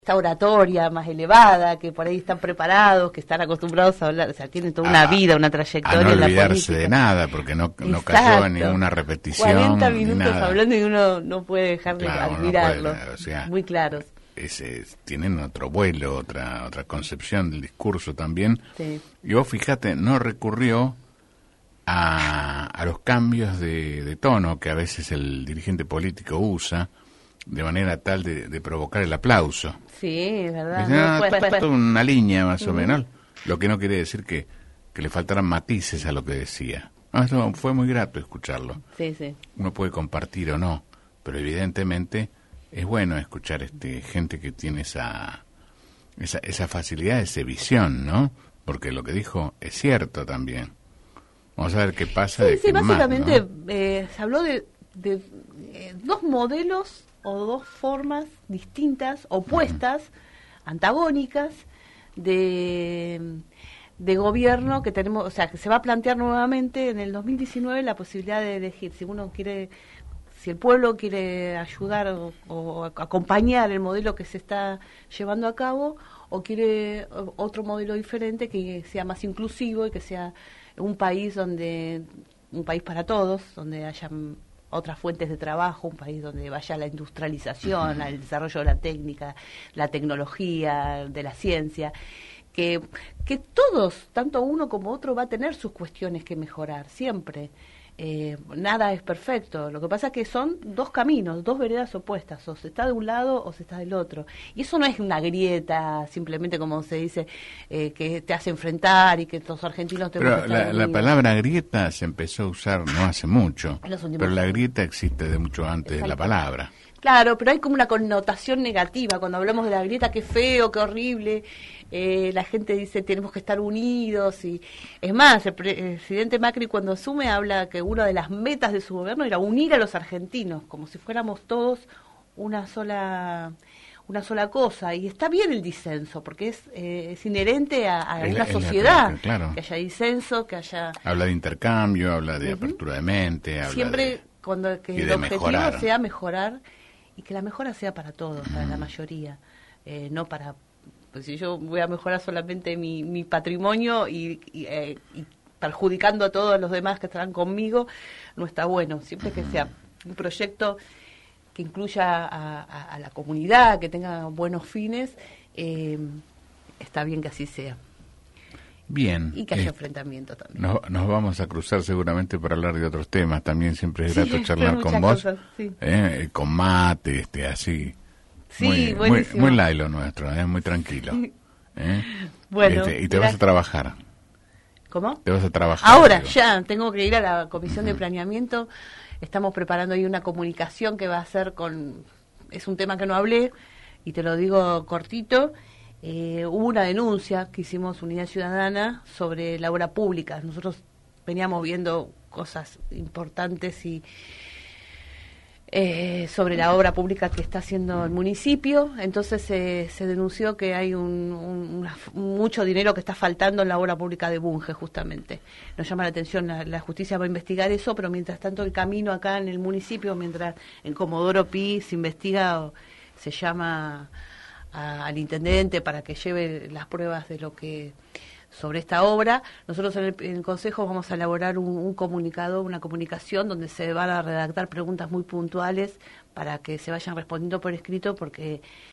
esta oratoria más elevada, que por ahí están preparados, que están acostumbrados a hablar, o sea, tienen toda una vida, una trayectoria a no en la olvidarse política. de nada, porque no Exacto. cayó en ninguna repetición. 40 ni minutos nada. hablando y uno no puede dejar de Claro, admirarlos, o sea, muy claros. Tienen otro vuelo, otra concepción del discurso también. Sí. Y vos fíjate, no recurrió a los cambios de tono que a veces el dirigente político usa, de manera tal de provocar el aplauso. Sí, es verdad. Dice, esto es una línea más o menos, lo que no quiere decir que le faltaran matices a lo que decía. No, esto fue muy grato escucharlo. Sí, sí. Uno puede compartir o no, pero evidentemente es bueno escuchar gente que tiene esa facilidad, esa visión, ¿no? Porque lo que dijo es cierto también. Vamos a ver qué pasa. Sí, básicamente más, ¿no? Se habló de dos modelos o dos formas distintas, opuestas, antagónicas de gobierno que tenemos, o sea, que se va a plantear nuevamente en el 2019 la posibilidad de elegir si el pueblo quiere ayudar o acompañar el modelo que se está llevando a cabo, o quiere otro modelo diferente que sea más inclusivo y que sea un país para todos, donde haya otras fuentes de trabajo, un país donde vaya la industrialización, el desarrollo de la técnica, la tecnología, de la ciencia, que todos, tanto uno como otro, va a tener sus cuestiones que mejorar, siempre. Nada es perfecto, lo que pasa es que son dos caminos, dos veredas opuestas, o se está de un lado o se está del otro, y eso no es una grieta, simplemente como se dice, que te hace enfrentar y que los argentinos tenemos que estar Pero la unidos. palabra grieta se empezó a usar no hace mucho, pero la años. grieta existe de mucho antes de la palabra. Claro, pero hay como una connotación negativa cuando hablamos de la grieta, qué feo, qué horrible. La gente dice tenemos que estar unidos, y es más, el presidente Macri cuando asume habla que una de las metas de su gobierno era unir a los argentinos, como si fuéramos todos una sola cosa, y está bien el disenso, porque es inherente a una sociedad, claro. que haya disenso, que haya... Habla de intercambio, habla de apertura de mente, habla siempre que el objetivo sea mejorar, y que la mejora sea para todos, para la mayoría, no para... Pues si yo voy a mejorar solamente mi patrimonio y perjudicando a todos los demás que estarán conmigo, no está bueno. Siempre que sea un proyecto que incluya a la comunidad, que tenga buenos fines, está bien que así sea. Bien. Y que haya enfrentamiento también. Nos vamos a cruzar seguramente para hablar de otros temas. También siempre es grato charlar con vos. Cosas, sí. Con mate, así. Sí, muy light lo nuestro, muy tranquilo. Bueno, y te vas a trabajar. ¿Cómo? Te vas a trabajar. Ahora, ya, tengo que ir a la comisión de planeamiento. Estamos preparando ahí una comunicación que va a ser es un tema que no hablé, y te lo digo cortito. Hubo una denuncia que hicimos Unidad Ciudadana sobre la obra pública. Nosotros veníamos viendo cosas importantes y sobre la obra pública que está haciendo el municipio. Entonces se denunció que hay mucho dinero que está faltando en la obra pública de Bunge, justamente. Nos llama la atención, la justicia va a investigar eso, pero mientras tanto el camino acá en el municipio, mientras en Comodoro Pi se investiga, se llama al intendente para que lleve las pruebas de lo que sobre esta obra. Nosotros en el Consejo vamos a elaborar un comunicado, una comunicación donde se van a redactar preguntas muy puntuales para que se vayan respondiendo por escrito, porque